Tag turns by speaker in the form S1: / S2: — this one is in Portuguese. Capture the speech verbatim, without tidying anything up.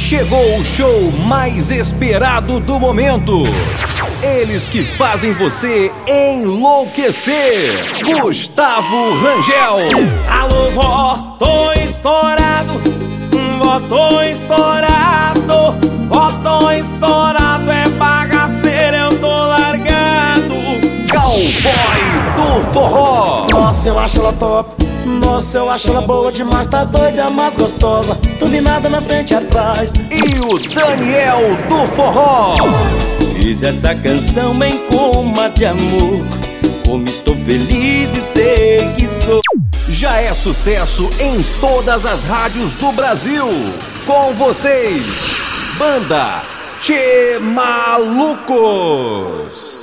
S1: Chegou o show mais esperado do momento. Eles que fazem você enlouquecer. Gustavo Rangel.
S2: Alô, vó, tô estourado. Vó, tô estourado. Vó, tô estourado. É bagaceira, eu tô largado.
S1: Cowboy do forró.
S2: Nossa, eu acho ela top. Nossa, eu acho ela boa demais. Tá doida, mas gostosa. Turbinada na frente e atrás.
S1: E o Daniel do forró.
S2: Fiz essa canção em coma de amor. Como estou feliz e sei que estou.
S1: Já é sucesso em todas as rádios do Brasil. Com vocês, Banda Tchê Malucos.